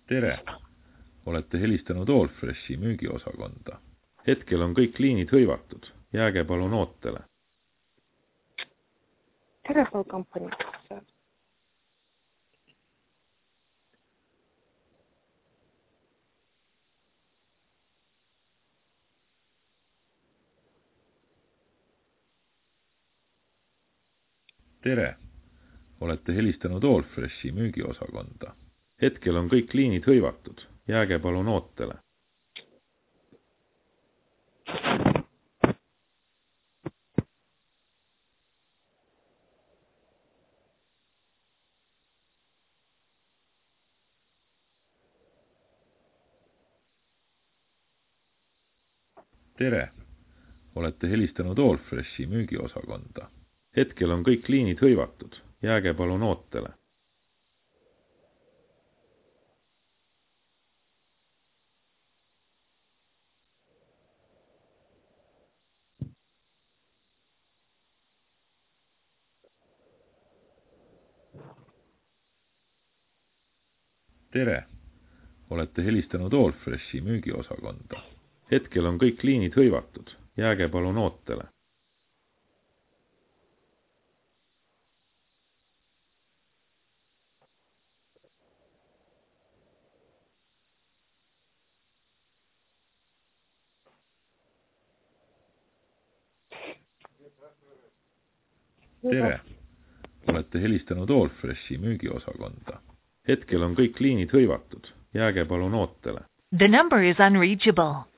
Tere! Olete helistanud Allfreshi müügiosakonda. Hetkel on kõik liinid hõivatud. Jääge palun ootele. Telephone company, sir. Tere! Olete helistanud Allfreshi müügiosakonda. Hetkel on kõik liinid hõivatud. Jääge palun ootele. Tere! Olete helistanud Allfreshi müügiosakonda. Hetkel on kõik liinid hõivatud. Jääge palun ootele. Tere! Olete helistanud Allfreshi müügiosakonda. Hetkel on kõik liinid hõivatud. Jääge palun ootele. Tere! Olete helistanud Allfreshi müügiosakonda. Hetkel on kõik liinid hõivatud. Jääge palun ootele. The number is unreachable.